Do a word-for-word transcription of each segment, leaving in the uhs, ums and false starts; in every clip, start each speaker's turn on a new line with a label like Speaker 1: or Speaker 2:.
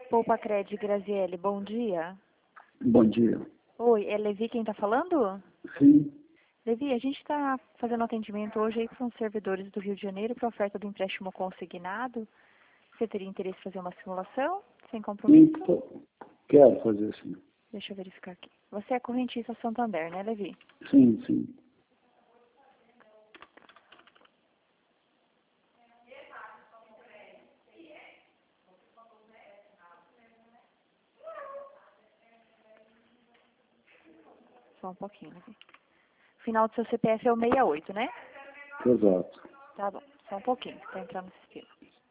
Speaker 1: Poupa Cred, Graziele, bom dia.
Speaker 2: Bom dia.
Speaker 1: Oi, é Levi quem está falando?
Speaker 2: Sim,
Speaker 1: Levi, a gente está fazendo atendimento hoje aí para os servidores do Rio de Janeiro para oferta do empréstimo consignado. Você teria interesse em fazer uma simulação, sem compromisso?
Speaker 2: sim, tô- quero fazer sim.
Speaker 1: Deixa eu verificar aqui. Você é correntista Santander, né, Levi?
Speaker 2: Sim, sim.
Speaker 1: Só um pouquinho, Levi. O final do seu C P F é o sessenta e oito, né?
Speaker 2: Exato.
Speaker 1: Tá bom, só um pouquinho, está entrando no sistema.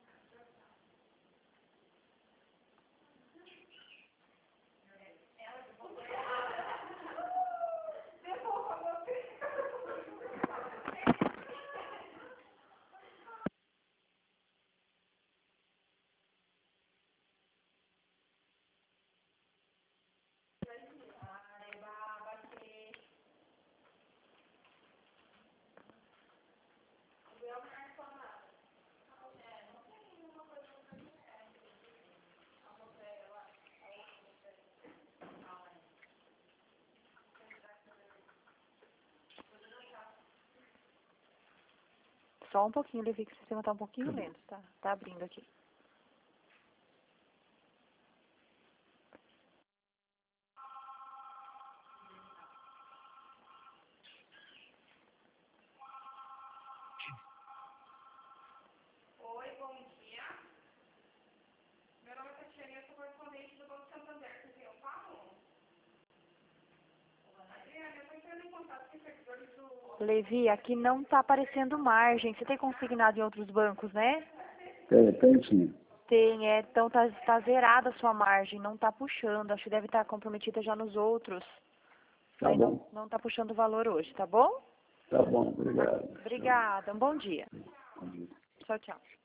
Speaker 1: Só um pouquinho, Levi, que o sistema está um pouquinho lento, tá? Tá abrindo aqui. Levi, aqui não está aparecendo margem. Você tem consignado em outros bancos, né?
Speaker 2: É, tem sim.
Speaker 1: Tem, é. Então tá, tá zerada a sua margem, não está puxando. Acho que deve estar comprometida já nos outros.
Speaker 2: Tá
Speaker 1: Aí não,
Speaker 2: bom.
Speaker 1: não está puxando o valor hoje, tá bom?
Speaker 2: Tá bom, obrigado.
Speaker 1: Obrigada, um bom dia.
Speaker 2: Bom dia.
Speaker 1: Tchau, tchau.